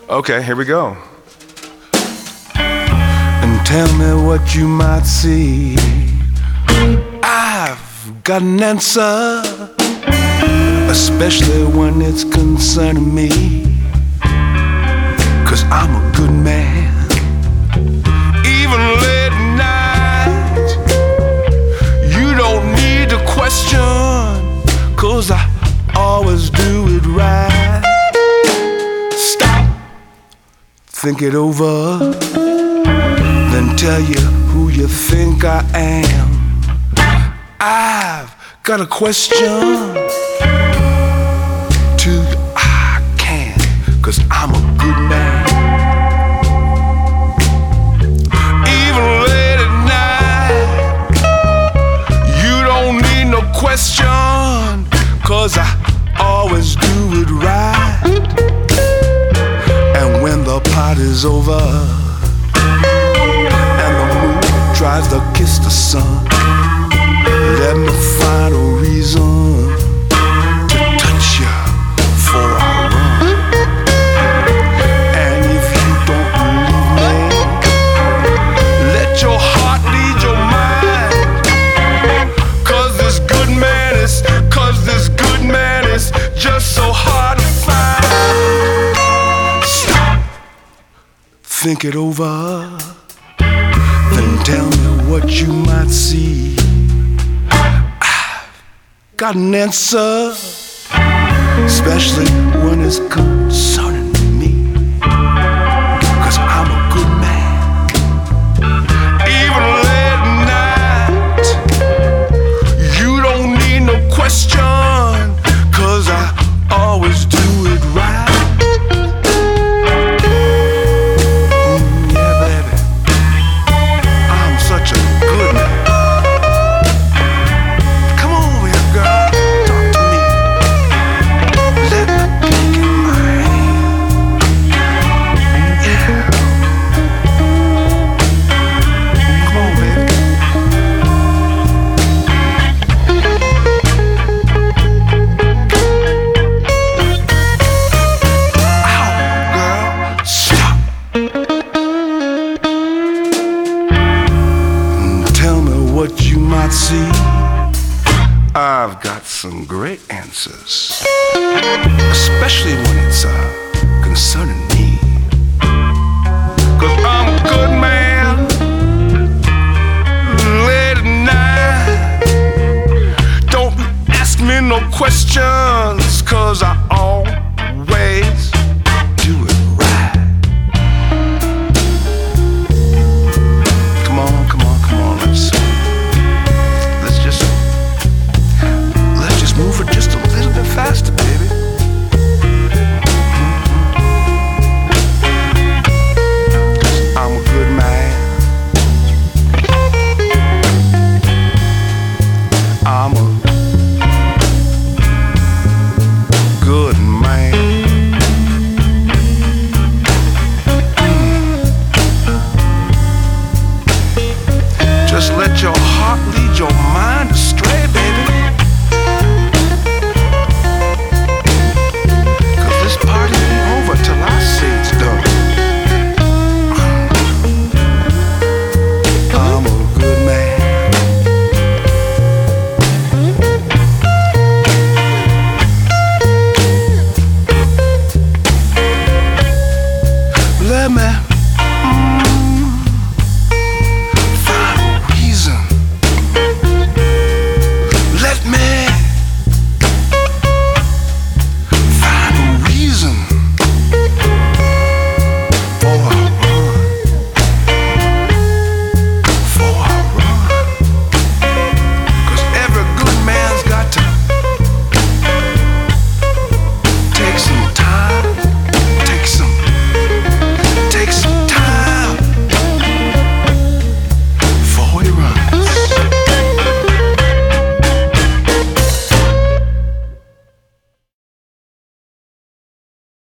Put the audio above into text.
Okay, here we go. And tell me what you might see. I've got an answer, especially when it's concerning me. 'Cause I'm a good man, even late at night. You don't need to question, 'cause I always do it right. Stop, think it over, then tell you who you think I am. I've got a question to you, I can, 'cause I'm a good man. Even late at night, you don't need no question, 'cause I always do it right. And when the party's over and the moon tries to kiss the sun, let me find a reason to touch you before I run. And if you don't believe me, let your heart lead your mind. 'Cause this good man is just so hard to find. Stop, think it over, then tell me what you might see. Got an answer, especially when it's concerning me. 'Cause I'm a good man, even late at night. You don't need no question, 'cause I always do it right. Yeah, baby, I'm such a good man. What you might see, I've got some great answers, especially when it's